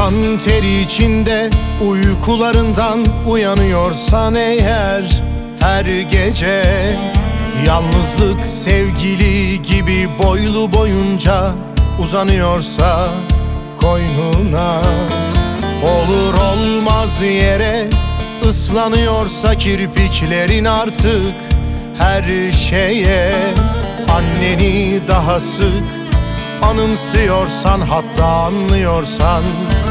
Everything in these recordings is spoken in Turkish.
kan ter içinde uykularından uyanıyorsan eğer, her gece yalnızlık sevgili gibi boylu boyunca uzanıyorsa koynuna, olur olmaz yere ıslanıyorsa kirpiklerin artık her şeye, anneni daha sık anımsıyorsan, hatta anlıyorsan,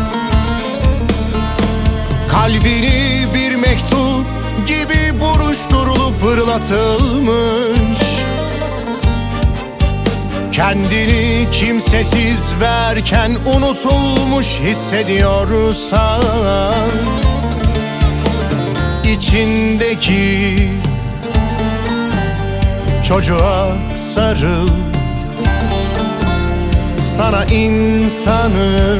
kalbini bir mektup gibi buruşturulup fırlatılmış, kendini kimsesiz verken unutulmuş hissediyorsan, içindeki çocuğa sarıl, sana insanı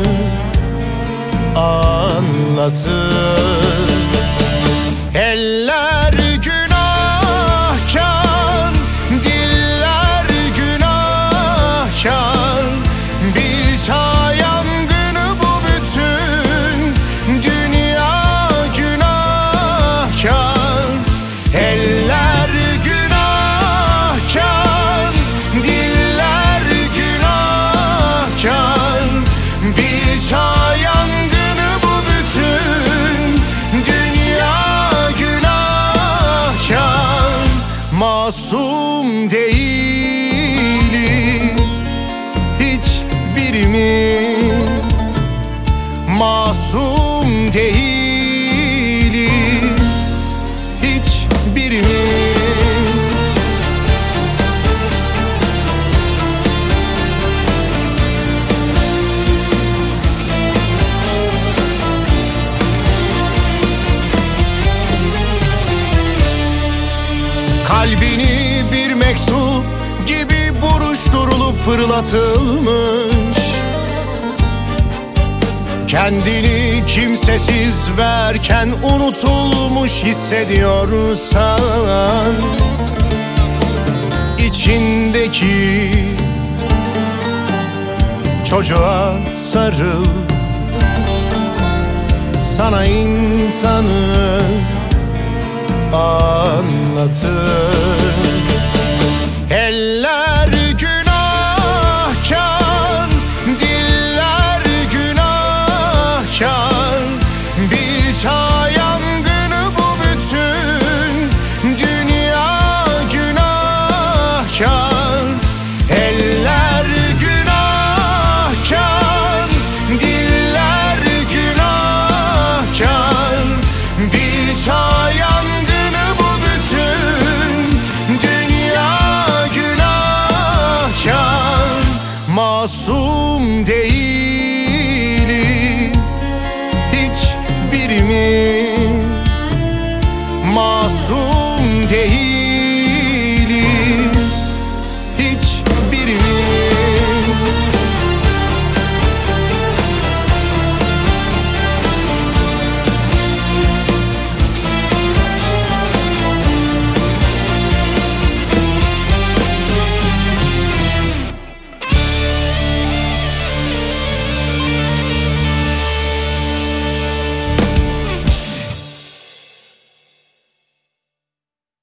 anlatır. Eller günahkar, diller günahkar, bir çağ yangını bu bütün dünya günahkar. Eller günahkar, diller günahkar, bir çağ yangını bu bütün dünya günahkar. Masum değiliz hiçbirimiz, masum değiliz hiçbirimiz. Kalbini bir mektup gibi buruşturulup fırlatılmış, kendini kimsesiz verken unutulmuş hissediyorsan, içindeki çocuğa sarıl, sana insanı anlatır. Eller günahkar, diller günahkar, bir çağ yangını bu bütün dünya günahkar. Eller günahkar, diller günahkar, bir çağ yangını bu bütün dünya günahkar. Masum değiliz hiçbirimiz, masum değiliz